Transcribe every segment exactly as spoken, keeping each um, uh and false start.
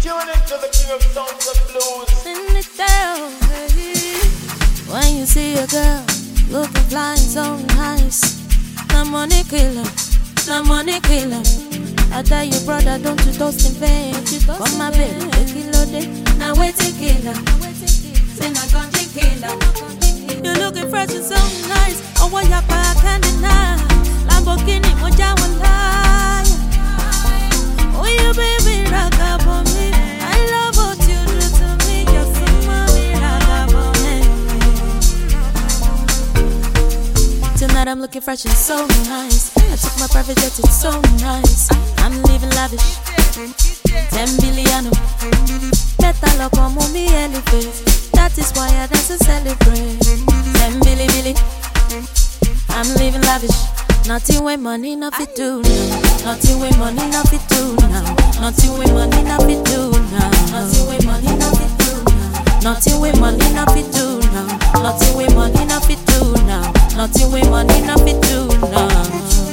Tune into the king of sounds of blues. In the down, when you see a girl looking flying so nice, no money killer, no money killer. I tell you, brother, don't you toast in vain. Come my baby, take it loaded. Now wait a killer. Say not gonna killer. You looking fresh and so nice. Oh, what you back and deny. Lamborghini, moja wala. Oh, you baby, rock up on me. I love what you do to me. Just some mommy, rock up on me. Tonight I'm looking fresh and so nice. I took my private jet, it's so nice. I'm living lavish. Ten billion. Better luck on me elephant. That is why I dance to celebrate. Ten billy billy. I'm living lavish. Nothing with money, nothing do now. Nothing with money, nothing do now. Nothing with money, nothing do now. Nothing with money, nothing do now. Nothing with money, nothing do now. Nothing with money, nothing do now. Nothing with money, nothing do now.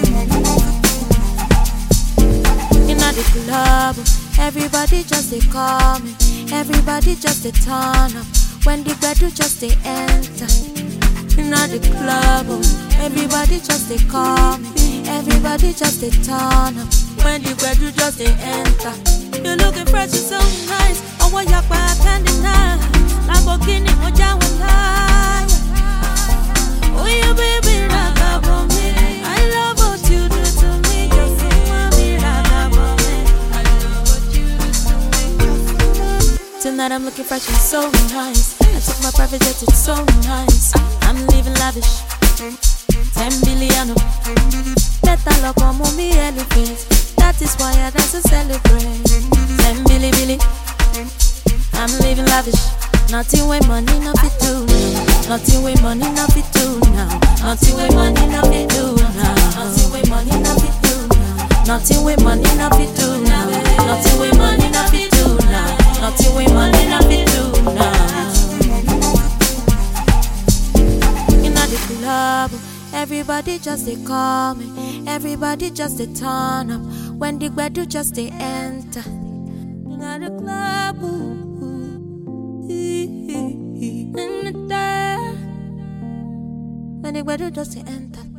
Inna the club, everybody just they call me. Everybody just they turn up. When the bedroom just they enter. Inna the club, everybody just they call me. Everybody just they turn up. When the bedroom just they enter. You looking fresh and so nice. Oh, what you back and deny. Lamborghini, moja wala. Oh, you baby, rock up on me. I love what you do to me. Just say, mommy, rock up on me. I love what you do to me. Tonight I'm looking fresh and so nice. I took my private jet, it's so nice. I'm living lavish. Ten billion. Better luck on me elephant. That is why I dance to celebrate. Ten billy billy. I'm living lavish. Nothing with money, nothing do now. Nothing with money, nothing do now. Nothing with money, nothing do now. Nothing with money, nothing do now. Nothing with money, nothing do now. Nothing with money, nothing do now. Nothing with money, nothing do now. Inna the club, everybody just they call me. Everybody just they turn up. When the bedroom just they enter. Inna the club, ooh, ooh, in the dark. When the bedroom just they enter.